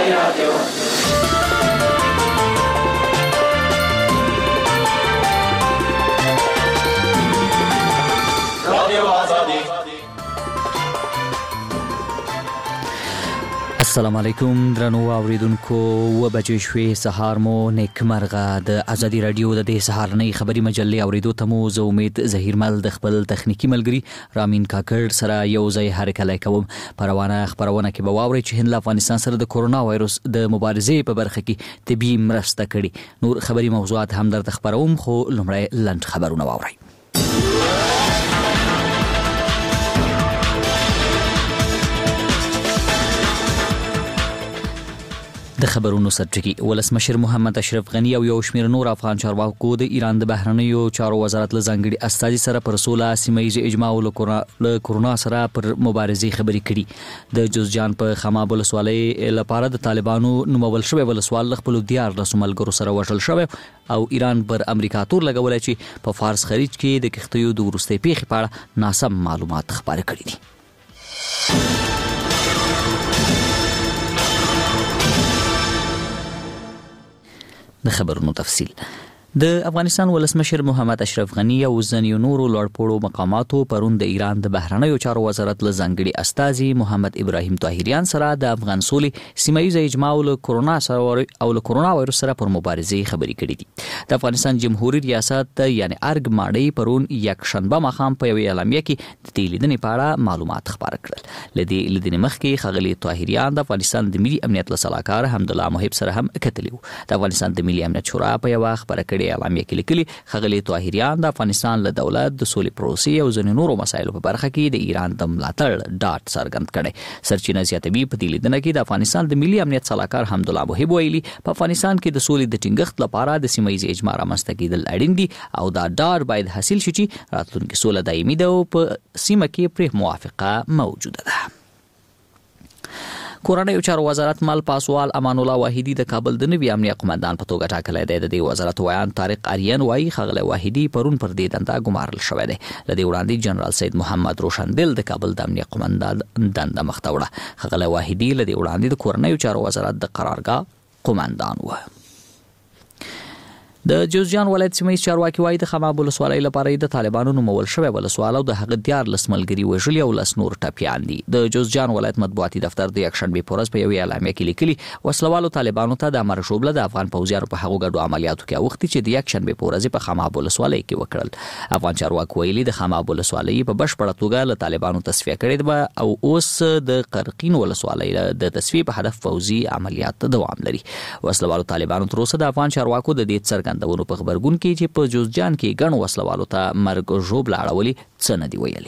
رادیو السلام علیکم درنو اوریدونکو و بجې شوې سهار مو نیکمرغه د ازادي رادیو د دې سهارنۍ خبري مجلې اوریدو ته مو زه امید ظهیرمل د خپل تخنیکی ملګری رامین کاکړ سره یو ځای هرکلی کوم. پروانه خبرونه کې به واورئ چې هند له افغانستان سره د کورونا وایروس د مبارزې په برخه کې طبي مرسته کړې. نور خبري موضوعات هم درته خبروم خو لومړی لنډ خبرونه واورئ. د خبرونو سرټکی ولسمشر محمد اشرف غنی او یو شمېر نور افغان چارواکو د ایران د بهرنیو چارو وزارت له ځانګړي استازي سره پر سوله سیمه ییز اجماع له کورونا سره پر مبارزې خبرې کړي. د جوزجان په خماب ولسوالۍ لپاره د طالبانو نومول شوی ولسوال خپل 14 ملګرو سره وژل شوی او ایران پر امریکا تور لګولای چې په فارس خلیج کې د کښتیو د وروستۍ پیښې په اړه ناسم معلومات خپاره کړي دي. د خبرونو تفصیل. د افغانستان ولسمشر محمد اشرف غنی او ځینو نورو لوړپوړو مقاماتو پرون د ایران د بهرنیو چارو وزارت له ځانګړي استازي محمد ابراهیم طاهریان سره د افغان سولې سیمه ییز اجماع له کورونا وایروس سره پر مبارزې خبرې کړې دي. د افغانستان جمهوریت ریاست یعنی ارګ ماډی پرون یک شنبه ماښام په یوې اعلامیه کې د دې لیدنې په اړه معلومات خپاره کړل. له دې لیدنې مخکې ښاغلي طاهریان د افغانستان د ملي امنیت له سلاکار حمدالله محب سره هم کتلي وو. د افغانستان د ملي امنیت شورا په یوه خبره کړې اعلامیه کې لیکلي ښاغلي طاهریان د افغانستان له دولت د سولې پروسې او ځینو نورو مسایلو په برخه کې د ایران د ملاتړ ډاډ څرګند کړی. سرچینه زیاتوي په دې لیدنه کې د افغانستان د ملي امنیت سلاکار حمدالله محب ویلي په افغانستان کې د سولې د ټینګښت لپاره د سیمه ییز اجماع رامنځته کېدل اړین دي او دا ډاډ باید حاصل شي چې راتلونکې سوله دایمي ده او په سیمه کې پرې موافقه موجوده ده. کورنیو چارو وزارت مل پاسوال امان الله واحدی د کابل د نوي امنیه قومندان په توګه ټاکلی دی. د دې وزارت ویان طارق آریان وایي ښاغلی واحدی پرون پر دې دنده ګمارل شوی دی. له دې وړاندې جنرال سید محمد روشندل د کابل د امنیه قومندان دنده مخته وړه. ښاغلی واحدی له دې وړاندې د کورنیو چارو وزارت د قرارګاه قومندان و. د جوزجان ولایت سیمه ییز چارواکي وایي د خماب ولسوالۍ لپاره د طالبانو نومول شوی ولسوال او د هغه 14 ملګري وژلي او 10 نور ټپیان دي. د جوزجان ولایت مطبوعاتي دفتر د یکشنبې په ورځ په یوې اعلامیه کې لیکلي وسلوالو طالبانو ته د امر شوبله د افغان پوځیانو په هغو ګډو عملیاتو کې اوښتي چې د یکشنبې په ورځ په خماب ولسوالۍ کې وکړل. افغان چارواکي ویلي د خماب ولسوالۍ په بشپړه توګه له طالبانو تصفیه کړې ده او اوس د قرقین ولسوالۍ د تصفیې په هدف پوځي عملیات دوام لري. وسلوالو طالبانو تر اوسه د افغان چارواکو د دې څرګندونو په خبرګون کې چې په جوزجان کې ګڼو وسلوالو ته مرګ ژوبله اړولي څه نه دي ویلي.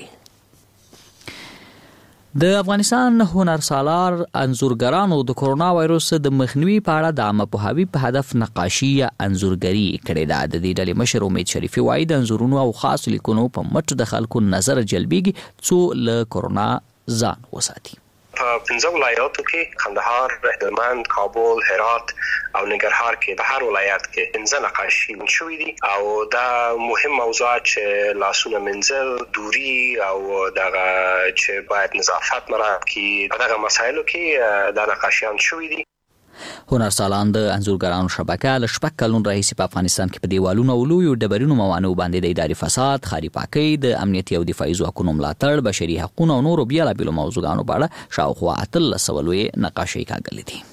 د افغانستان هنرسالار انځورګرانو د کورونا وایروس د مخنیوي په اړه د عامه پوهاوي په هدف نقاشي یا انځورګري کړې ده. د دې ډلې مشر امید شریفي وایي د انځورونو او خاص لیکنو په مټ د خلکو نظر جلبیږي څو له کورونا ځان وساتي. په 15 ولایاتو کې قندهار، هلمند، کابل، هرات او ننګرهار کې په هر ولایت کې 15 نقاشي شوې دي او دا مهم موضوعات چې لاسونه منځل، دوري او دغه چې باید نظافت مراعات کړي دغه مسایلو کې دا نقاشیان شوې دي. هنرسالان د انځورګرانو شبکه له 6 کلونو راهیسې په افغانستان کې په دیوالونو او لویو ډبرینو موانعو باندې د اداري فساد، ښاري پاکۍ، د امنیتي او دفاعي ځواکونو ملاتړ، بشري حقوقو او نورو بېلابېلو موضوعاتو په اړه شاوخوا 18 لویې نقاشۍ کاږلې دي.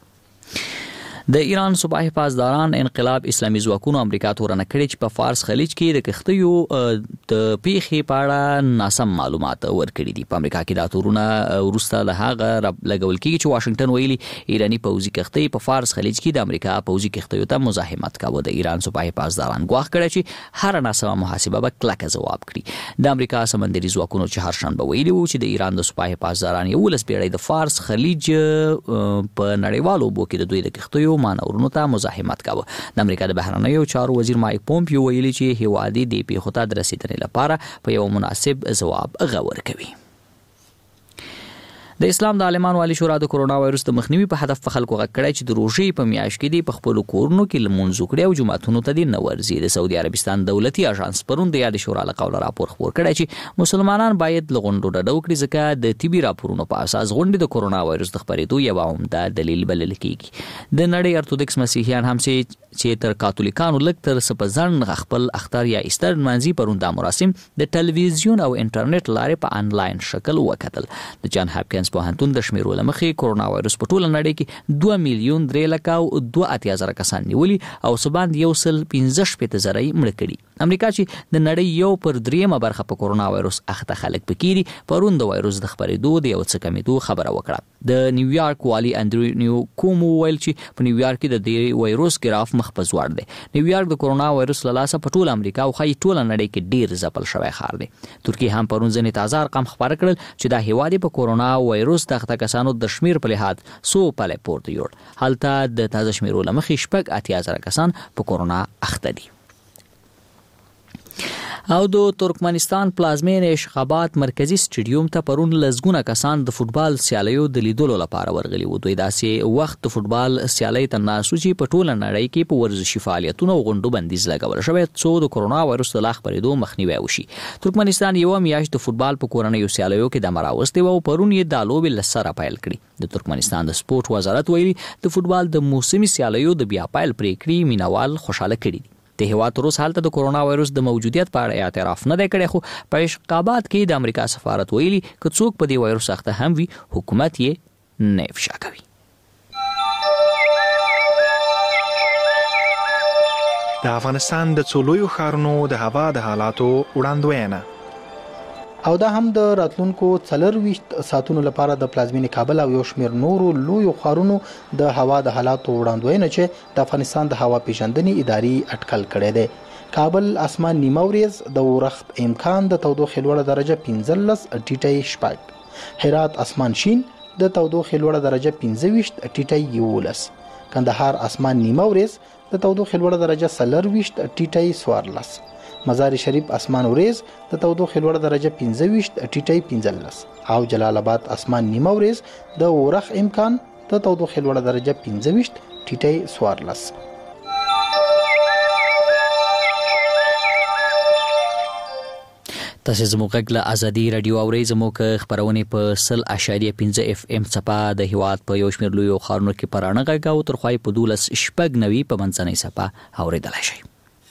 د ایران صوبه حفاظداران انقلاب اسلامي ځواکونو امریکا تورنه کړې چې په فارس خلیج کې د کښتیو د پیښې په اړه ناسم معلومات ورکړي دي. په امریکا کې دا تورونه وروسته له هغه لګول کېږي چې واشنگټن ویلي ایراني پوځي کښتۍ په فارس خلیج کې د امریکا پوځي کښتیو ته مزاحمت کاوه. د ایران صوبه حفاظداران ګواښ کړی چې هر ناسمه محاسبه به کلکه ځواب کړي. د امریکا سمندري ځواکونو چې هر شنبه ویلي وو چې د ایران د صوبه حفاظداران 11 پیړۍ د فارس خلیج په نړیوالو اوبو کې د دوی د کښتیو مانورونو ته مزاحمت کاوه. د امریکا د بهرنیو چارو وزیر مایک پومپیو ویلي چې هیواد د پیښو ته د رسیدنې لپاره په یو مناسب ځواب غور کوي. د اسلام د عالمانو عالی شورا د کرونا وایرس د مخنیوي په هدف خلکو غږ کړی چې د روژې په میاشت کې د خپل کورونو کې لمونځ وکړي او جمعتونو ته د نورځي. د سعودي عربستان دولتي اژانس پرون د یاد شورا له قوله راپور خبر کړی چې مسلمانان باید لغونډو ډډه وکړي ځکه د طبي راپورونو په اساس غونډې د کرونا وایرس د خپرېدو یو عمده دلیل بلل کیږي. د نړۍ ارتودکس مسیحیان هم چې تر کاتولیکانو لږ تر سپزن خپل اختر یا ایستر منځي پرون د مراسم د ټلویزیون او انټرنیټ لارې په انلاین شکل وکتل. د جان هاپکینز پوهنتون د شمیرو لمخې کرونا وایرس په ټوله نړۍ کې 2,3,02,000 کسان نیولي او سباند 1,15,000 مړه کړي. امریکا چې د نړۍ یو پر دریمه برخه په کرونا وایرس اخته خلک پکېري پرون د وایرس د خبرېدو د یو څه کمیدو خبره وکړه. د نیویارک والی انډریو کومو ویل چې په نیویارک کې د دې وایرس ګراف مخ په ځوړ دی. نیویارک د کرونا وایرس له لاسه په ټوله امریکا او خې ټوله نړۍ کې ډیر ځپل شوی ښار دی. ترکیه هم پرون ځنې تازه ارقام خبر کړل چې د هیواد په کرونا وایرس د اخته کسانو د شمیر په لحاظ 100 پله پورته یوړ. هلته د تازه شمیرو لمخې 80,000 کسان په کرونا اخته دي. او د ترکمنستان پلازمینې اشخابات مرکزی سټیډیوم ته پرون لزګونه کسان د فوتبال سیالیو د لیدلو لپاره ورغلي وو. دوی داسې وخت د فوتبال سیالۍ ته ناسو چې په ټوله نړۍ کې په ورزشي فعالیتونو او غونډو بندیز لګول شوی څو د کرونا وایرس د خپرېدو مخنیوي وشي. ترکمنستان یو میاشت د فوتبال په کورنیو سیالیو کې د مراوستي او پرون یې د لوبې لسره پیل کړي. د ترکمنستان د سپورت وزارت ویلي د فوتبال د موسمي سیالیو د بیا پیل پریکړې مینوال خوشاله کړي دي. د هیواد تر اوسه حالت د کرونا وایرس د موجودیت په اړه اعتراف نه دی کړی، خو په اشقابات کې د امریکا سفارت ویلي که څوک په دې وایرس اخته هم وي حکومت یې نه افشا کوي. د افغانستان د څو لویو ښارونو د هوا د حالاتو وړاندوینه او دا هم د راتلونکو 24 ساعتونو لپاره د پلازمینې کابل او یو شمېر نورو لویو ښارونو د هوا د حالاتو وړاندوینه چې د افغانستان د هوا پیژندنې ادارې اټکل کړی دی. کابل اسمان نیمه ورځ د اورښت امکان د تودوخې لوړه درجه 15 ټیټی شپږ، هرات اسمان شین د تودوخې لوړه درجه 25 ټیټی 11، کندهار اسمان نیمه ورځ د تودوخې لوړه درجه 24 ټیټی 14، مزار شریف اسمان ورځ د تودوخې لوړه درجه 25 ټیټی 15 او جلال آباد اسمان نیمه ورځ د اورښت امکان د تودوخې لوړه درجه 15 ټیټی 14. تاسو زموږ غږ له ازادي رادیو اورئ. زموږ خبرونه په 100.5 FM صفه د هیواد په یو شمېر لویو ښارونو کې پرانه غږ او ترخوای په 12.90 په منځنۍ صفه اوریدلای شئ.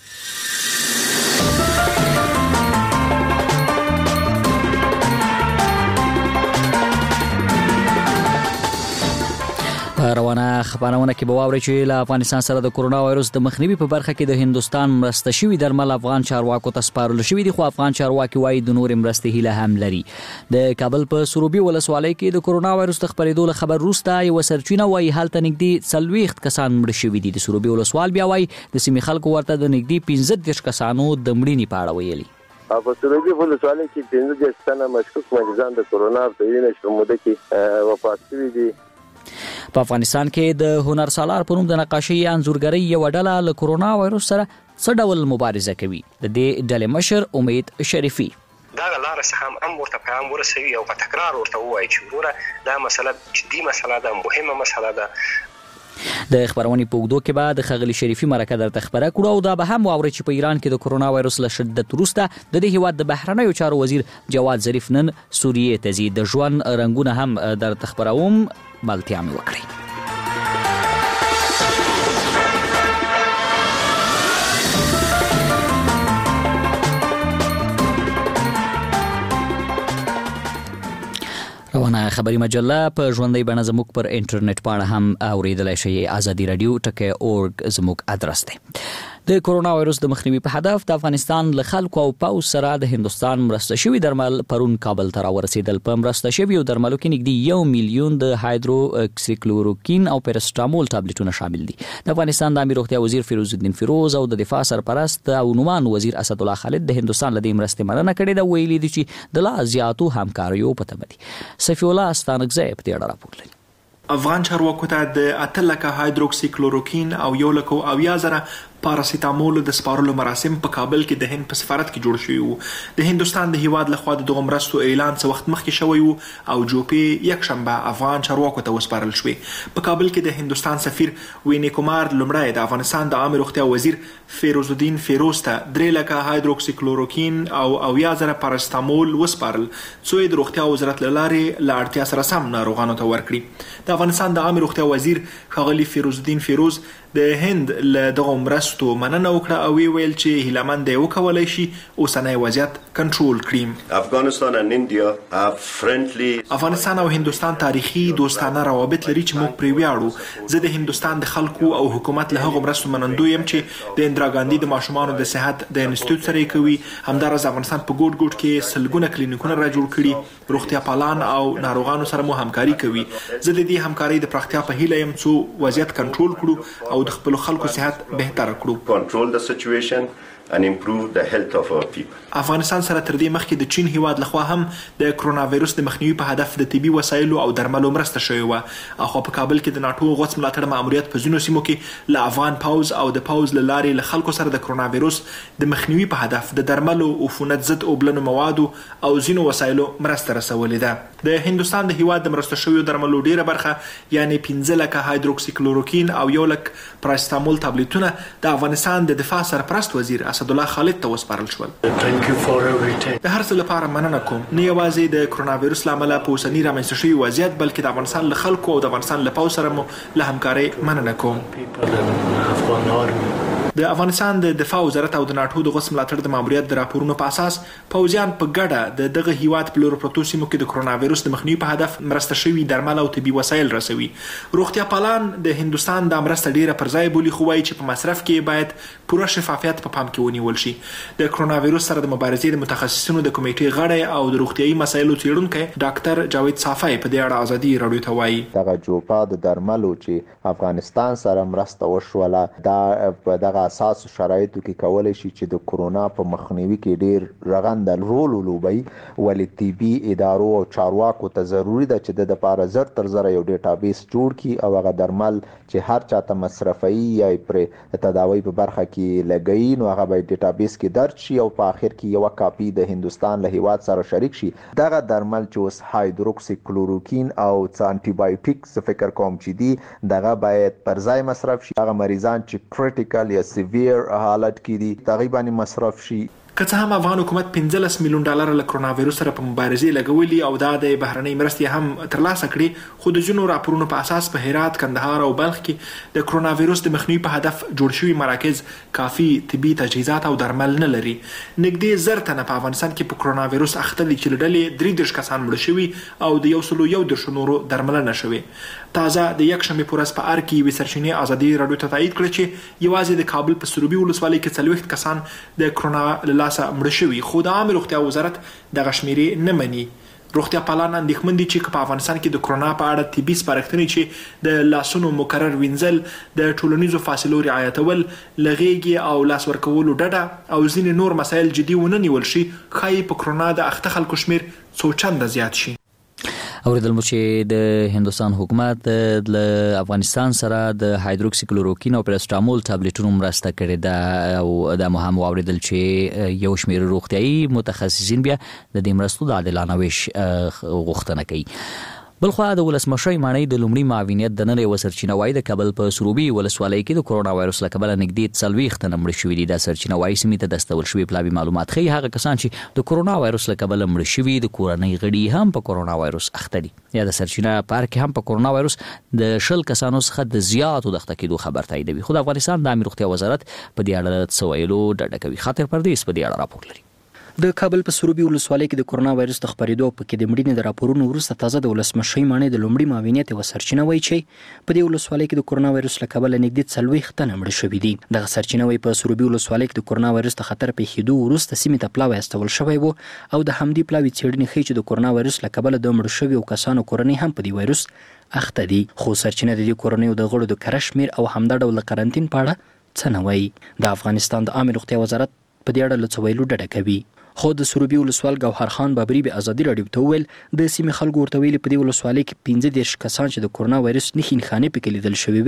روانه خبرونه کې به واورئ چې له افغانستان سره د کرونا وایرس د مخنیوي په برخه کې د هندستان مرسته شوي درمل افغان چارواکو ته سپارل شوي دي، خو افغان چارواکي وايي د نور مرستې هیله هم لري. د کابل په سروبي ولسوالۍ کې د کرونا وایرس د خبرېدو له خبر وروسته یو سرچینه وايي هلته نږدې 40 کسان مړه شوي دي. د سروبي ولسوال بیا وايي د سیمې خلکو ورته د نږدې 15 کسانو د مړینې په اړه ویلي. په سروبي ولسوالۍ کې 15 تنه مشکوک مریضان د کرونا په وینې شموده کې وفات شوي دي. په افغانستان کې د هنر سالار په نوم د نقاشۍ انځورګرۍ یو ډله له کرونا وایرس سره څه ډول مبارزه کوي. د دې ډلې مشر امید شریفي دا لاره څخه هم ورته پیغام ورسوي او په تکرار ورته وایي چې وروره دا مسله جدي مسله ده، مهمه مسله ده. د خبرونې په اوږدو کې به د ښاغلي شریفي مرکه درته خبره کړو او دا به هم واورئ چې په ایران کې د کرونا وایرس له شدت وروسته د دې هیواد د بهرنیو چارو وزیر جواد ظریف نن سوریې ته ځي. د ژوند رنګونه هم درته خبروم، ملتیا مې وکړئ. روانه خبري مجله په ژوندۍ بڼه زموږ پر انټرنیټ باندې هم اوریدلای شئ. ازادي رادیو .org زموږ ادرس دی. د کرونا وایرس د مخنیوي په هدف د افغانستان له خلکو او پوځ سره د هندستان مرسته شوي درمل پرون کابل ته راورسېدل. په مرسته شویو درملو کې نږدې 1 میلیون د هایدروکسیکلوروکین او پیراسټامول ټابلیټونه شامل دي. د افغانستان د عامه روغتیا وزیر فیروز الدین فیروز او د دفاع سرپرست او نومان وزیر اسد الله خالد د هندستان له دې مرستې مننه کړې ده. ویلي دي چې د لا زیاتو همکاریو په تمه دي. سفی الله استانکزی په دې اړه راپور لري. افغان چارواکو ته د 8 لکه هایدروکسیکلوروکین او 1 لکه 80,000 پاراسیتامول د سپارلو مراسم په کابل کې د هند په سفارت کې جوړ شوي وو. د هندوستان د هیواد لخوا د دغو مرستو اعلان څه وخت مخکې شوی وو او جوپې یکشنبه افغان چارواکو ته وسپارل شوې. په کابل کې د هندوستان سفیر وینی کومار لومړی د افغانستان د عامه روغتیا وزیر فیروز الدین فیروز ته 3 لکه هایدروکسی کلوروکین او 90,000 پاراسیتامول وسپارل څو یې د روغتیا وزارت له لارې له اړتیا سره سم ناروغانو ته ورکړي. د افغانستان د عامه روغتیا وزیر ښاغلي فیروز الدین فیروز د هند له دغو مرستو مننه وکړه او ویل چې هیله مند دی وکولی شي اوسنی وضعیت کنټرول کړي. افغانستان او هندوستان تاریخي دوستانه روابط لري چې موږ پرې ویاړو. زه د هندوستان د خلکو او حکومت له هغو مرستو منندوی یم چې د اندرا ګاندي د ماشومانو د صحت د انسټیټیوټ سره یې کوي. همداراز افغانستان په ګوټ ګوټ کې سلګونه کلینیکونه را جوړ کړي. روغتیا پالان او ناروغانو سره مو همکاري کوي. زه د دې همکارۍ د پراختیا په هیله یم څو وضعیت کنټرول کړو او د خپل خلکو صحت بهتر کړو. افغانستان سره تر دې مخکې د چین هیواد لخوا هم د کرونا وایروس د مخنیوي په هدف د طبي وسایلو او درملو مرسته شوې وه. خو په کابل کې د ناټو غوڅ ملاتړ ماموریت په ځینو سیمو کې له افغان پوځ او د پوځ له لارې له خلکو سره د کرونا وایروس د مخنیوي په هدف د درملو عفونت ضد اوبلنو موادو او ځینو وسایلو مرسته رسولې ده. د هندوستان د هیواد د مرسته شویو درملو ډیره برخه یعنی 15 لکه هایدروکسی کلوروکین او 1 لک پاراسیتامول ټابلیټونه د افغانستان د دفاع سرپرست وزیر اسد الله خالد ته وسپارل شول. د هر څه لپاره مننه کوم، نه یوازې د کرونا وایروس له امله په اوسني رامنځته شوي وضعیت بلکې د افغانستان له خلکو او د افغانستان له پوځ سره مو له همکارۍ مننه کوم. د افغانستان د دفاع وزارت او د ناټو د غوڅ ملاتړ د ماموریت د راپورونو په اساس پوځیان په ګډه د دغه هیواد په لورو پروتو سیمو کې د کرونا وایروس د مخنیوي په هدف مرسته شوي درمل او طبي وسایل رسوي. روغتیا پالان د هندوستان د مرسته ډیره پر ځای بولي خو وایي چې په مصرف کې باید پوره شفافیت په پام کې ونیول شي. د کرونا وایروس سره د مبارزې د متخصصینو د کمیټې غړی او د روغتیايي مسایلو څیړونکی ډاکټر جاوید صافی په دې اړه ازادي راډیو ته وایي دغه جوپا د درملو چې افغانستان سره مرسته وشوله دا په دغه اساس شرایطو کې کولای شي چې د کرونا په مخنیوي کې ډیر رغنده رول ولوبي. ولې طبي ادارو او چارواکو ته ضروری ده چې د لپاره زر تر زر یو ډیټابیس جوړ کړي او هغه درمل چې هر چاته مصرفي یا پر تداوی په برخه کې لګي نو هغه به ډیټابیس کې درج شي او په اخر کې یو کاپی د هندوستان له هیواد سره شریک شي. دغه درمل چې اوس هایدروکسی کلوروکین او انټي بایوټیکس فکر کوم چې دي دغه باید پر ځای مصرف شي. هغه مریضان چې کریټیکل یا سیویر حالت کې دي تقریبا مصرف شي. که څه هم افغان حکومت 15 میلیون ډالر له کرونا وایروس سره په مبارزې لګولي او دا د بهرنۍ مرستې هم ترلاسه کړي خو د ځینو راپورونو په اساس په هرات، کندهار او بلخ کې د کرونا وایروس د مخنیوي په هدف جوړ شوي مراکز کافي طبي تجهیزات او درمل نه لري. نږدې 1000 تنه په افغانستان کې په کرونا وایروس اخته دي چې له ډلې 33 کسان مړه شوي او د 111 نورو درملنه شوې. تازه د یکشنبې په ورځ په ار کې یوې سرچینې ازادي راډیو ته تایید کړه چې یوازې د کابل په سروبي ولسوالۍ کې 40 کسان د کرونا له لاسه مړه شوي خو د عامه روغتیا وزارت دغه شمیرې نه مني. روغتیا پالان اندېښمن دي چې په افغانستان کې د کرونا په اړه طبي سپارښتنې چې د لاسونو مکرر وینځل، د ټولنیزو فاصلو رعایتول، لغېږي او لاس ورکولو ډډه او ځینې نور مسایل جدي ونه نیول شي ښایي په کرونا د اخته خلکو شمیر څو چنده زیات شي. اوریدل مو چې د هندوستان حکومت د افغانستان سره د هایدروکسی کلوروکین او پاراسیتامول ټابلیټونو مرسته کړې ده او د مهم اوریدل چې یو شمېر روغتیايي متخصصین بیا د دې مرستو د عادلانه ویش غوښتنه کوي. بلخوا د ولسمشر ماڼۍ د لومړي معاونیت د نن یو سرچینه وایي د کابل په سروبي ولسوالۍ کې د کرونا وایروس له کبله نږدې 40 تنه مړه شوي دي. دا سرچینه وایي سیمې ته د استول شوي پلاوي معلومات ښیي هغه کسان چې د کرونا وایروس له کبله مړه شوي د کورنۍ غړي هم په کرونا وایروس اخته دي. یا د سرچینه پار کې هم په کرونا وایروس د 10 کسانو څخه د زیاتو د اخته کېدو خبر تاییدوي. خو د افغانستان د عامه روغتیا وزارت په دې اړه څه ویلو ډډه کوي. خاطر پردیس په دې اړه راپور لري. د کابل په سروبي ولسوالۍ کې د کرونا وایروس د خپرېدو په کې د مړینې د راپورونو وروسته تازه د ولسمشر ماڼۍ د لومړي معاونیت یوه سرچینه وایي چې په دې ولسوالۍ کې د کرونا وایروس له کبله نږدې 40 تنه مړه شوي دي. دغه سرچینه وایي په سروبي ولسوالۍ کې د کرونا وایروس د خطر پیښېدو وروسته سیمې ته پلاوی استول شوی و او د همدې پلاوي څېړنې ښیي چې د کرونا وایروس له کبله د مړه شویو کسانو کورنۍ هم په دې وایروس اخته دي. خو سرچینه د دې کورنیو د غړو د کره شمېر او همدا ډول د قرنطین په اړه څه نه وایي. د افغانستان د عامه روغتیا وزارت په دې اړه له څه ویلو ډډه کوي. خو د سروبي ولسوال ګوهر خان بابري به ازادي راډیو ته وویل د سیمې خلکو ورته ویلي په دې ولسوالۍ کې 15 کسان چې د کرونا وایروس نښې نښانې پکې لیدل شوي وي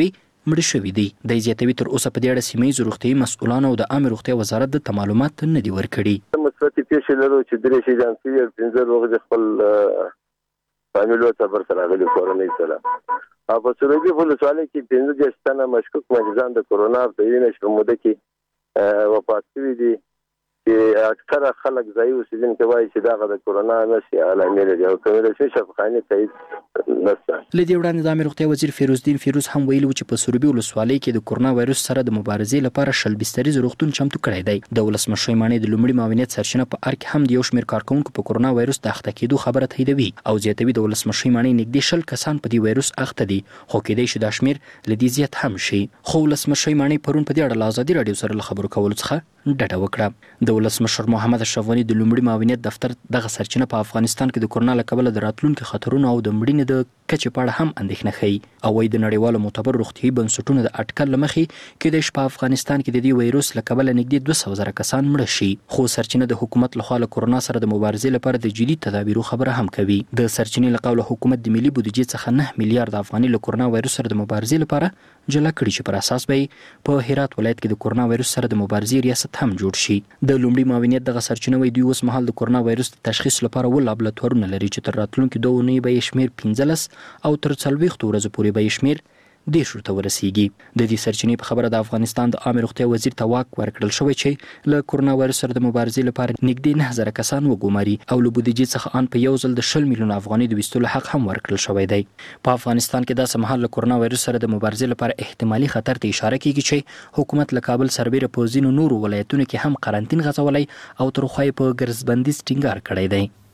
مړ شوي دي. د زیاتوي تر اوسه په دې اړه سیمه‌ییز روغتیايي مسؤلانو او د عامه روغتیا وزارت د معلومات نه دي ورکړي. مثبت پیښې لرو چې درې شي جانسي 15 وخت خپل فامیل او صبر سره غلي کورنۍ سره او په سروبي ولسوالۍ کې 15 تنه مشکوک مریضان د کرونا په وینې شموده کې وفات شوي دي چې اکثره خلک ځای اوسیدونکي کې وایي چې دا د کرونا نشي علامه لري او کومه شي شفاخانه تایید نشته. لدی وړاندې د عامه روغتیا وزیر فیروزدین فیروز هم ویلي چې په سروبي ولسوالۍ کې د کرونا وایرس سره د مبارزې لپاره شل بستریز روغتون چمتو کړی دی. د ولسمشر مانې د لومړي معاونیت سرچینه په ارګ هم د یو شمېر کارکونکو په کرونا وایرس د اخته کېدو خبره تاییدوي او زیاتوي د ولسمشر مانې نږدې 10 کسان په دې وایرس اخته دي خو کېدای شي دا شمېر لدی زیات هم شي. خو ولسمشر مانې پرون په دې اړه له ازادي رادیو سره خبرو کولو څخه ډډه وکړه. د ولسمشر محمد اشرف غنی د لومړي معاونیت دفتر دغه سرچینه په افغانستان کې د کرونا له کبله د راتلونکو خطرونو او د مړینې د کچې په اړه هم اندېښنه ښيي او وايي د نړیوالو معتبر روغتیايي بنسټونو د اټکل له مخې کېدای شي په افغانستان کې د دې وایرس له کبله نږدې 200,000 کسان مړه شي. خو سرچینه د حکومت لخوا له کرونا سره د مبارزې لپاره د جدي تدابیرو خبره هم کوي. د سرچینې له قوله حکومت د ملي بودیجې څخه 9 میلیارډ افغانۍ له کرونا وایرس سره د مبارزې لپاره جلا کړي چې پر اساس به په هرات ولایت کې د کرونا وایرس سره د مبارزې ریاست هم جوړ شي. د لومړي معاونیت دغه سرچینه وایي دوی اوس مهال د کرونا وایرس د تشخیص لپاره ول لابراتوارونه لري چې تر راتلونکو 2 اونۍ به یې شمېر 15 او تر 40 ورځې پورې به یې شمېر 10 ته ورسیږي. د دې سرچینې په خبره د افغانستان د عامه روغتیا وزیر ته واک ورکړل شوی چې له کرونا وایرس سره د مبارزې لپاره نږدې 9000 کسان وګماري او له بودیجې څخه ان په یو ځل د 20 میلیون افغانۍ د ویستلو حق هم ورکړل شوی دی. په افغانستان کې داسې مهال له کرونا وایرس سره د مبارزې لپاره احتمالي خطر ته اشاره کیږي چې حکومت له کابل سربېره په ځینو نورو ولایتونو کې هم قرنطین غځولی او تر خو یې په ګرځبندیز ټینګار کړی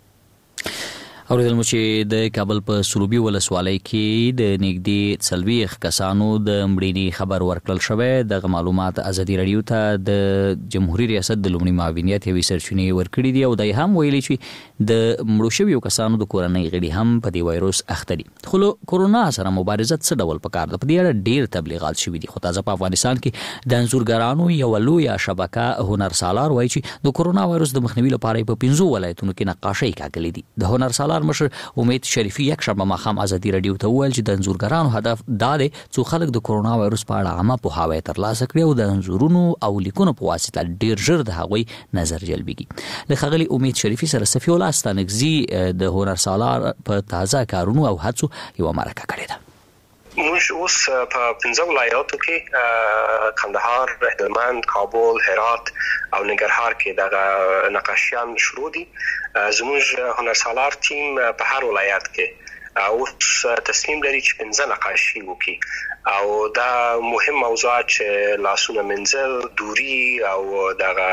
دی. اوریدل مو چې د کابل په سروبي ولسوالۍ کې د نږدې 40 کسانو د مړینې خبر ورکړل شوی. دغه معلومات ازادي رادیو ته د جمهوریت ریاست د لومړي معاونیت یوې سرچینې ورکړي دي او دای هم ویلي چې د مړو شویو کسانو د کورنۍ غړي هم په دې وایرس اخته دي. خو کرونا سره مبارزه څه ډول پکار ده؟ په دې اړه ډیر تبلیغات شوي دي خو تازه په افغانستان کې د انځورګرانو یو لویه شبکه هنرسالار وایي چې د کرونا وایرس د مخنیوي لپاره په 15 ولایتونو کې نقاشۍ کاږلې دي. د هنرسالار مشر امید شریفي یک شنبه ماښام ازادي رادیو ته وویل چې د انځورګرانو هدف دا دی څو خلک د کرونا وایرس په اړه عامه پوهاوی ترلاسه کړي او د انځورونو او لیکونو په واسطه ډیر ژر د هغوی نظر جلبیږي. له ښاغلي امید شریفي سره صفي الله ستانکزي د هنرسالار په تازه کارونو او هڅو یوه مرکه کړې ده. موږ اوس په 15 ولایاتو کې کندهار، هلمند، کابل، هرات او ننګرهار کې دغه نقاشیان شروع دي. زموږ هنرسالار ټیم په هر ولایت کې اوس تصمیم لري چې 15 نقاشي وکړي او دا مهم موضوعات چې لاسونه منزل، دوري او دغه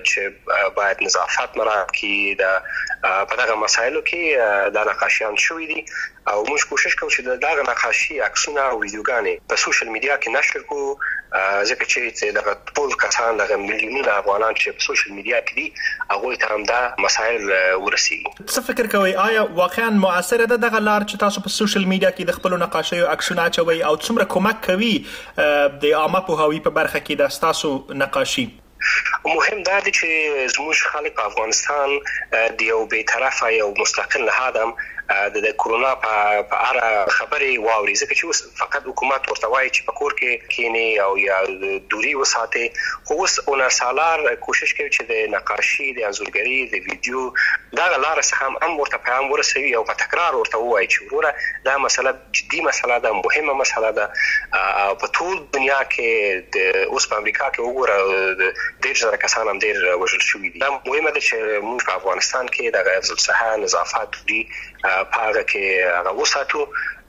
چې باید نظافت مراعات کړي د په دغه مسایلو کې د نقاشیان شوي دي او موږ کوشش کوو چې دغه نقاشي عکسونه او ویډیوګانې په سوشل میډیا کې نشر کړو ځکه چې دغه ټول کسان دغه میلیونونه افغانان چې په سوشل میډیا کې دي هغوی ته هم دا مسایل ورسیږي. څه فکر کوئ آیا واقعا مؤثره ده دغه لار چې تاسو په سوشل میډیا کې د خپلو نقاشیو عکسونه اچوئ او څومره کومک کوي د عامه پوهاوي په برخه کې د ستاسو نقاشي؟ مهم دا دی چې زموږ خلک په افغانستان د یو بی‌طرفه یو مستقل نهاد هم د کرونا په اړه خبرې واوري ځکه چې اوس فقط حکومت ورته وایي چې په کور کې کینی او یا دوری وساتي. خو اوس هنرسالار کوشش کوي چې د نقاشي، د انځورګري، د ویډیو دغه لار څخه هم ورته پیغام ورسوي او په تکرار ورته وایي چې وروره دا مسله جدي مسله ده، مهمه مسله ده او په ټول دنیا کې د اوس په امریکا کې وګوره ډېر زره کسان هم ډېر وژل شوي دي. دا مهمه ده چې موږ په افغانستان کې د حفظ الصحه، نظافت دي په هغه کې هغه وساتو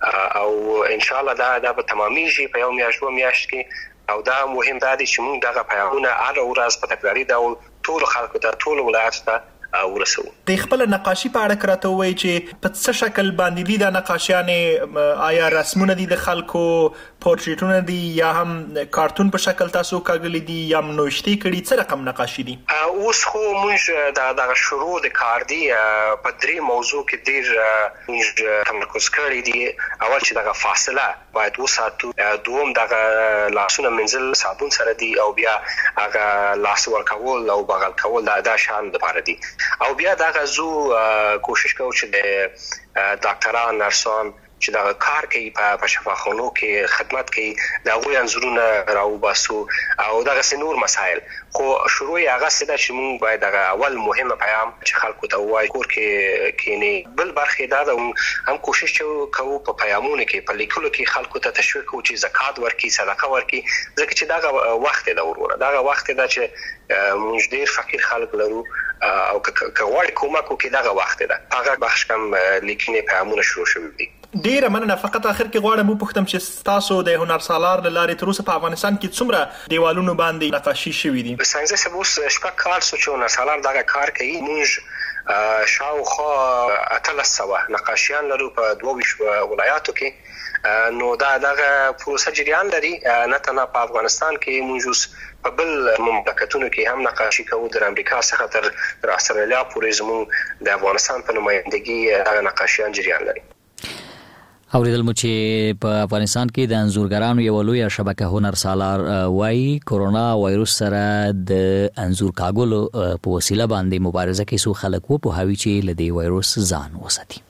او ان شاء الله دا به تمامېږي په یو میاشت دوه میاشت کې او دا مهم دا دی چې موږ دغه پیغامونه هر ورځ په تکراري ډول ټولو خلکو ته، ټولو ولایاتو ته ورسو. د خپل نقاشي په اړه کراته وایي چې په څه شکل باندې دي د نقاشیانې؟ آیا رسمونه دي د خلکو، پورټریټونه دي یا هم کارتون په شکل تاسو کاږلي دي یا نوشتي کړي؟ څه رقم نقاشي دي؟ اوس خو موږ دغه شروع د کار دی په درې موضوع کې ډېر موږ تمرکز کړی دي. اول چې دغه فاصله باید وساتو، دوم دغه لاسونه منزل صابون سره دي او بیا هغه لاس ورکول او بغل کول دا شان لپاره دي او بیا دغه زو کوشش کوو چې د ډاکټران، نرسان چې دا کار کوي په شفاخانو کې خدمت کوي دا غوي انزورونه راوباسو او دا نور مسائل خو شروع هغه سده چې موږ باید دا اول مهمه پیغام چې خلکو ته وایي کور کې کینی بل برخه دا هم کوشش کوو په پیغامونو کې په لیکلو کې خلکو ته تشویق کوو چې زکات ورکړي صدقه ورکړي ځکه چې دا وخت دا وروره دا وخت دا چې موږ ډیر فقیر خلک لرو او کغواړي کومک وکړي دا وخت دا هغه بخش کم لیکنې پیغامونه شروع شوي دي ډیره مننه فقط اخر کې غواړم وپوښتم چې تاسو د هنر سالار لارې تر اوسه په افغانستان کې څومره دیوالونو باندې نقاشي شوي دي ساينس سبوس شپږ کال سوچ هنر سالار دا کار کوي موږ شاوخوا 300 نقاشیان لرو په 22 ولایاتو کې نو دا دغه پروسه جریان لري نه تنها په افغانستان کې موږ په بل مملکتونو کې هم نقاشي کوو د امریکا څخه تر استرالیا پورې زموږ د افغانستان په نمائندګي هغه نقاشیان جریان لري اوریدل مو چې په افغانستان کې د انځورګرانو یو لوی شبکه هنر سالار وايي کورونا وایروس سره د انځور کاغولو په وسیله باندې مبارزه کوي سو خلک وو په هاوی چې له دې وایروس ځان وساتي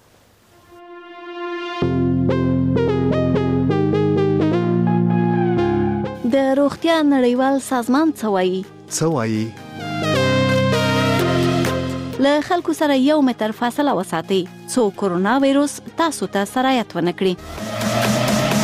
د روغتیا نړیوال سازمان څه وایي له خلکو سره 1 متر فاصله وساتئ څو کورونا وایروس تاسو ته سرایت ونه کړي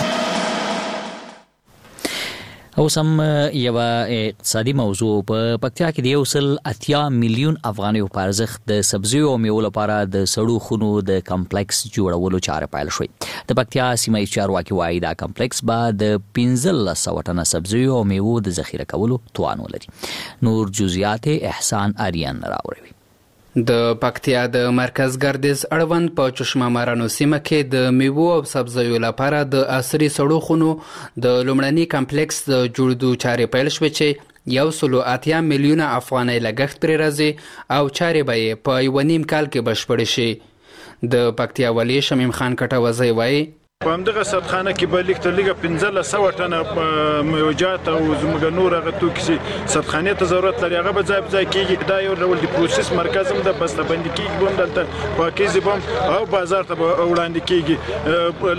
او سم یو اقتصادي موضوع په پکتیا کې د 1.8 میلیون افغانیو په ارزښت د سبزیو او میوو لپاره د سړو خونو د کمپلیکس جوړولو چاره پیل شوې د پکتیا سیمه چارواکي وايي دا کمپلیکس به د 1500 ټنه سبزیو او میوو د ذخیره کولو توان ولري نور جزئیات احسان آریان راوړي د پکتیا د مرکز ګردیز اړوند په چشمه مارانو سیمه کې د میوو او سبزیو لپاره د عصري سړو خونو د لومړني کمپلیکس د جوړېدو چارې پیل شوې چې 1.8 میلیونه افغانۍ لګښت پرې راځي او چارې به په 1.5 کال کې بشپړې شي د پکتیا والی شمیم خان کټوزی وایي په همدغه سبخانه کې به لیک تر لیکه 1500 ټنه میوجات او زموږ نور هغه توکي چې سبخانه ته ضرورت لري هغه به ځای کېږي دا یو ډول د پروسس مرکز هم د بسته‌بندي کېږي بم دلته پاکیزه بم او بازار ته وړاندې کېږي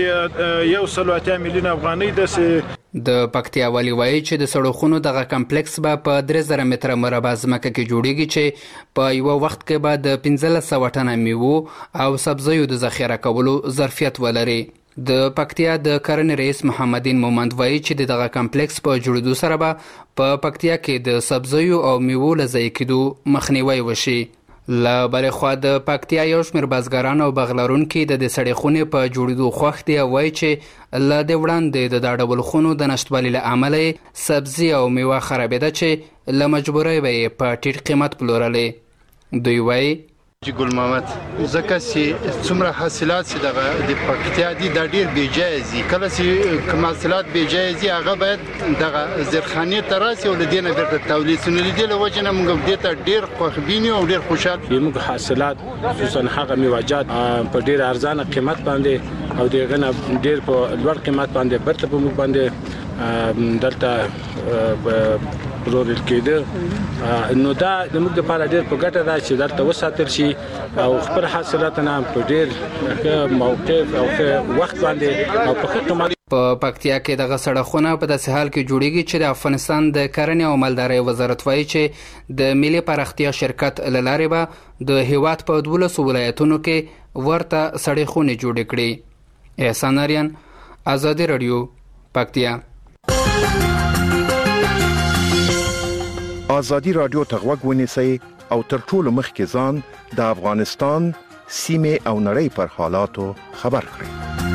لګښت 1.8 میلیون افغانۍ د پکتیا والی وایي چې د سړو خونو دغه کمپلیکس به په 3000 متره مربع ځمکه کې جوړیږي چې په یو وخت کې به د 1500 ټنه میوو او سبزیو د ذخیره کولو ظرفیت ولري د پکتیا د کرنې رئیس محمدین مومند وایي چې دغه کمپلیکس په جوړېدو سره به په پکتیا کې د سبزیو او میوو له ضایع کېدو مخنیوی وشي له بلې خوا د پکتیا یو شمېر بزګران او بغلرونکي د دې سړې خونې په جوړېدو خوښ دي او وایي چې له دې وړاندې د دا ډول خونو د نشتوالي له امله سبزي او میوه خرابېده چې له مجبورۍ به یې په ټیټ قیمت پلورلې دوی وایي ګل محمد ځکه چې څومره حاصلات چې د پکتیا دي دا ډیر بې جایزي کله چې حاصلات بې جایزي هغه باید دغه زیرخانې ته راسي او له دې نه بیرته تولید شي نو له دې له وجې نه موږ دې ته ډیر خوښبین یو او ډیر خوشحال یو موږ حاصلات خصوصا هغه میوجات په ډیر ارزانه قیمت باندې او دغه نه ډیر په لوړ قیمت باندې برته په موږ باندې دلته پلورل کېده نو دا د موږ لپاره ډېر په ګټه ده چې دلته وساتل شي او خپل حاصلات نه په ډېر موقف او وخت باندې او په خدمت په پکتیا کې دغه سړکونه په داسې حال کې جوړیږي چې د افغانستان د کرنې او مالدارۍ وزارت وایي چې د ملي پراختیا شرکت له لارې به د هیواد په 12 ولایتونو کې ورته سړې خونې جوړې کړي احسان آریان آزادي رادیو پکتیا آزادی رادیو ته غوږ ونیسئ او تر ټولو مخکې ځان د افغانستان سیمې او نړۍ پر حالاتو خبر کړئ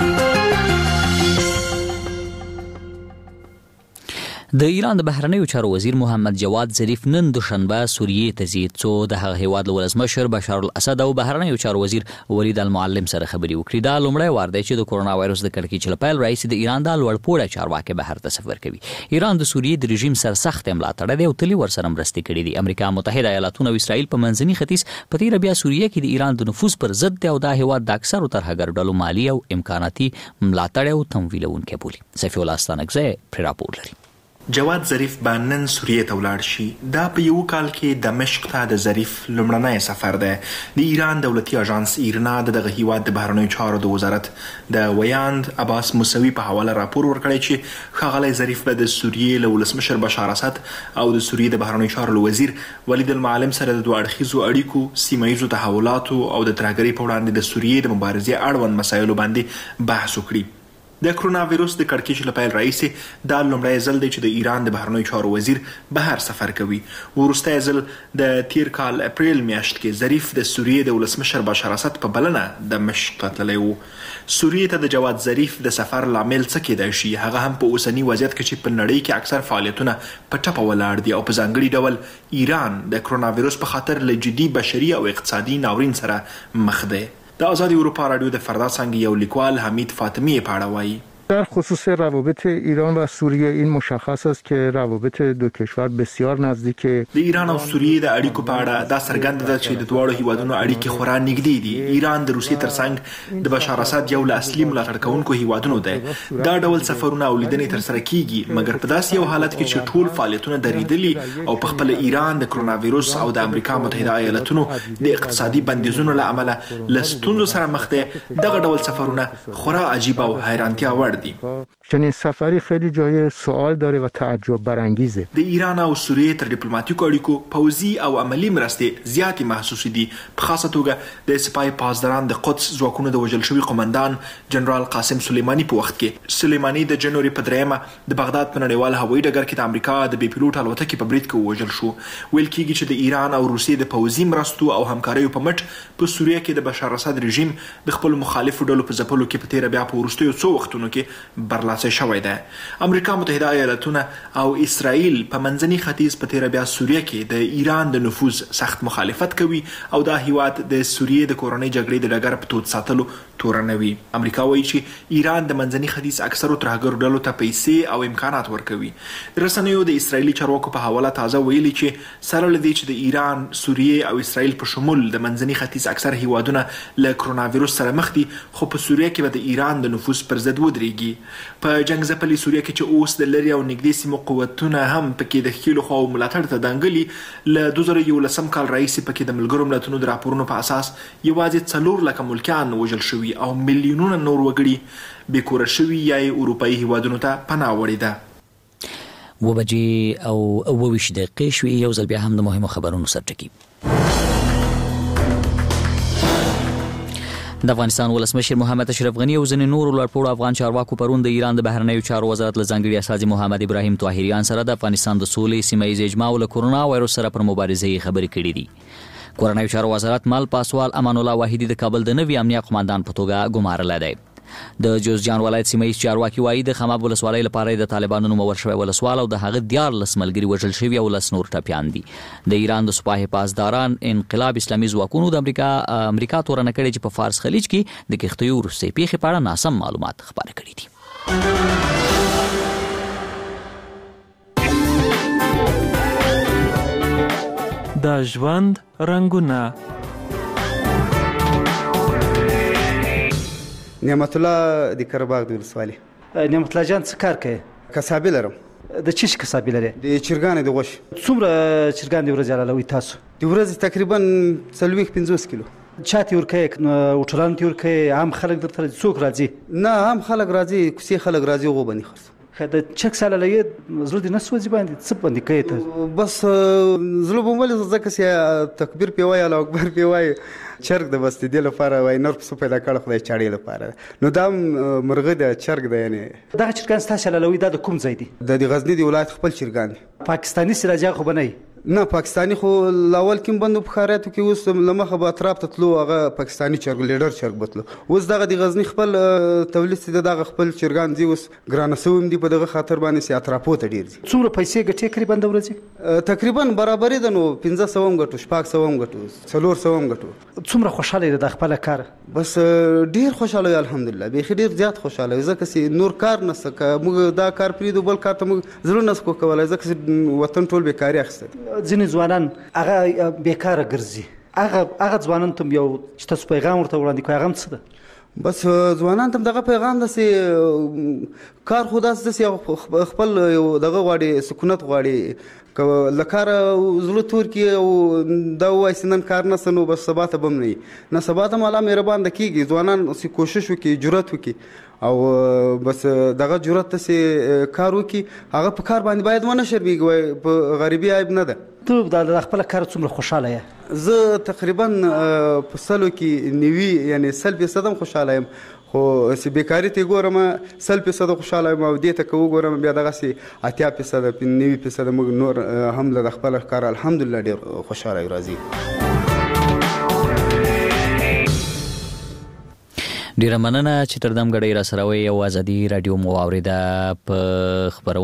د ایران د بهرنیو چارو وزیر محمد جواد ظریف نن دوشنبه سوریې ته ځي څو د هغه هیواد ولسمشر بشار الاسد او بهرنیو چارو وزیر ولید المعلم سره خبري وکړي دا لومړی وار دی چې د کورونا وایروس د کړکېچ لپاره رئیس د ایران د لوړپوړه چارواکي بهر ته سفر کوي ایران د سوریې د رژیم سره سخت ملاتړ دی او تلی ورسره مرستې کړې دي امریکا متحده ایالاتونه او اسرائیل په منځني ختیځ په تیر بیا سوریې کې د ایران د نفوذ پر ضد دی او دا هیواد د اکثرو ترهګر ډلو مالی او امکاناتي ملاتړ او تمویلونکي بولي سفی الله ستانکزی پر راپور لري جواد ظریف به نن سوریه ته ولاړ شي. دا په یو کال کې دمشق ته د ظریف لومړنی سفر دی. د ایران دولتي اژانس ایرنا د دغه هیواد د بهرنیو چارو د وزارت د ویاند عباس موسوي په حواله راپور ورکړی چې ښاغلی ظریف به د سوریې له ولسمشر بشار اسد او د سوریې د بهرنیو چارو وزیر ولید المعلم سره د دوه اړخیزو اړیکو، سیمه ییزو تحولاتو او د ترهګرۍ په وړاندې د سوریې د مبارزې اړوند مسایلو باندې بحث وکړي. د کرونا ویروس د کړکېچ له پیل راهیسې دا لومړی ځل دی چې د ایران د بهرنیو چارو وزیر بهر سفر کوي. وروستی ځل د تیر کال اپریل میاشت کې ظریف د سوریې د ولسمشر بشار اسد په بلنه دمشق ته تللی و. سوریې ته د جواد ظریف د سفر لامل څه کیدای شي؟ هغه هم په اوسني وضعیت کې چې په نړۍ کې اکثر فعالیتونه په ټپه ولاړ دي او په ځانګړي ډول ایران د کرونا ویروس په خاطر له جدي بشري او اقتصادي ناورین سره مخ دی. د آزادی اروپا رادیو د فردا څنګه یو لیکوال حمید فاطمی په اړه وایي. در خصوص روابط ایران و سوریه این مشخص است که روابط دو کشور بسیار نزدیکه. د ایران او سوریې د اړیکو په اړه دا څرګنده ده چې د دواړو هیوادونو اړیکې خورا نږدې دي. ایران د روسیې ترڅنګ د بشار اسد یو له اصلي ملاتړ کوونکو هیوادونو دی. دا ډول سفرونه او لیدنې ترسره کیږي مګر په داسې یو حالت کې چې ټول فعالیتونه درېدلي او په خپل ایران د کرونا ویروس او د امریکا متحده ایالاتونو د اقتصادي بندیزونو له امله له ستونزو سره مخ دی. دغه ډول سفرونه خورا عجیب او حیرانتیا وړ دي. چنین سفری خیلی جای سوال داره و تعجب برانگیزه. د ایران او سوریې تر ډیپلوماټیکو اړیکو پوځي او عملی مرستې زیاتې محسوسې دي. په خاصه توګه د سپای پاسداران د قدس ځواکونو د وژل شوي قومندان جنرال قاسم سلیماني په وخت کې. سلیماني د جنوري په 3 د بغداد په نړیوال هوایي ډګر کې د امریکا د بې پیلوټ الوتکې په برید کې وژل شو. ویل کېږي چې د ایران او روسیې د پوځي مرستو او همکاریو په مټ په سوریه کې د بشار اسد رژیم د خپل مخالفو ډلو په ځپلو کې په تیره بیا په وروستیو څو وختونو کې برلاسه شوی دی. امریکا متحده ایالاتونه او اسرائیل په منځني ختیځ په تیره بیا سوریه کې د ایران د نفوذ سخت مخالفت کوي او دا هیواد د سوریې د کورنۍ جګړې د ډګر په تود ساتلو تورنوي. امریکا وایي چې ایران د منځني ختیځ اکثرو ترهګرو ډلو ته پیسې او امکانات ورکوي. رسنیو د اسرائیلي چارواکو په حواله تازه ویلي چې سره له دې چې د ایران، سوریې او اسرائیل په شمول د منځني ختیځ اکثر هیوادونه له کرونا ویروس سره مخ دي، خو په سوریه کې به د ایران د نفوذ پر ضد ودرېږي. په جنگ ځپلې سوریه کې چې اوس د لرې او نږدې سیمو قوتونه هم پکې د ښکېلو خواو ملاتړ ته دنګلي. له 2011 کال راهیسې پکې د ملګرو ملتونو د راپورونو په اساس یوازې 4 لکه ملکیان وژل شوي او میلیونونه نور وګړي بېکوره شوي یا یې اروپایي هیوادونو ته پناه وړې ده. 7 او 20 دقیقې شوې. یو ځل بیا هم د مهمو خبرونو سرټکی. د افغانستان ولسمشر محمد اشرف غنی او ځینې نورو لوړپوړو افغان چارواکو پرون د ایران د بهرنیو چارو وزارت له ځانګړي استازي محمد ابراهیم طاهریان سره د افغانستان د سولې، سیمه ییز اجماع او له کرونا وایروس سره پر مبارزې خبرې کړې دي. کورنیو چارو وزارت مل پاسوال امان الله واحدي د کابل د نوي امنیه قومندان په توګه ګمارلی دی. د جوزجان ولایت سیمه ییز چارواکي وایي د خماب ولسوالۍ لپاره د طالبانو نومول شوی ولسوال او د هغه 14 ملګري وژل شوي او 10 نور ټپیان دي. د ایران د سپاه پاسداران انقلاب اسلامي ځواکونو د امریکا تورنه کړې چې په فارس خلیج کې د کښتیو وروستۍ پیښې په اړه ناسم معلومات خپاره کړي دي. د ژوند رنګونه. نعمت الله د کرباغ د ولسوالۍ. نعمت الله جان څه کار کوي؟ کسابي لرم. د څه شي کسابي لري؟ د چرګانو د غوښې. څومره چرګان د ورځې حلالوي تاسو؟ د ورځې تقریبا 40-50 کیلو. چا ته ورکوي؟ هوټلانو ته ورکوي؟ عام خلک درته څوک راځي؟ نه، عام خلک راځي، کوڅې خلک راځي، هغو باندې خرڅوم. د چک ساللایي زړه دې نه سوځي باندې څه باندې کوي ته؟ بس زړه به ولې ځکه چې تکبیر پې وایي، الله اکبر پې وایي، چرګ د بس د دې لپاره وایي نور پسه پیدا کړه خدای چاړې لپاره. نو دا مرغه د چرګ دی. یعنې دغه چرګان ستاسو حلالوي دا د کوم ځای دي؟ د غزني د ولایت خپل چرګان دي. پاکستاني سراجان خو به نه وي؟ نه، پاکستاني خو لاول کې بندو په ښاریاتو کې اوس له مخه به اطراف ته تلو، هغه پاکستاني چرګ لیډر چرګ به تلو. اوس دغه د غزني خپل تولید چې دغه خپل چرګان دي اوس ګرانه سوي هم دي په دغه خاطر باندې چې اطرافو ته ډېر دي. څومره پیسې ګټې کړي بنده ورځي؟ تقریبا برابرې ده. نو 500 هم ګټو، 600 هم ګټو، 400 هم ګټو. څومره خوشحاله یې د خپل کار؟ بس ډېر خوشحاله یم الحمدلله، بیخي ډېر زیات خوشحاله یم ځکه چې نور کار نشته. که موږ دا کار پرېږدو بل کار ته موږ زړه نشو کولی ځکه چې وطن ټول بېکاري اخیستی. ځینې ځوانان هغه بیکاره ګرځي، هغه ځوانان ته یو چې تاسو پیغام ورته وړاندې کوئ هغه هم څه ده؟ بس ځوانان ته دغه پیغام ده چې کار خو داسې خپل دغه غواړي سکونت غواړي لکار زړه تور کی او دا وایي چې نن کار نشته نو بس سبا ته بم نه سبا ته مالا مهربان د کیږي ځوانان سي کوشش وکړي جرأت وکړي او بس دغه جرأت ته کار وکړي هغه په کار باندې باید ونه شرمېږي په غریبي عیب نه ده. ته د خپل کار څومره خوشاله یې؟ زه تقریبا په سلو کې 90 یعنی 100% خوشاله یم خو چې بیکاري ته ګورم 100% خوشاله یم او دې ته که وګورم بیا دغه 80% 90% موږ نور هم له خپل کار الحمدلله ډېر خوشاله یو راځي. ډیره مننه چې تر دم غړي را سره وي او ازادي رادیو مو اوریدا په خبرونه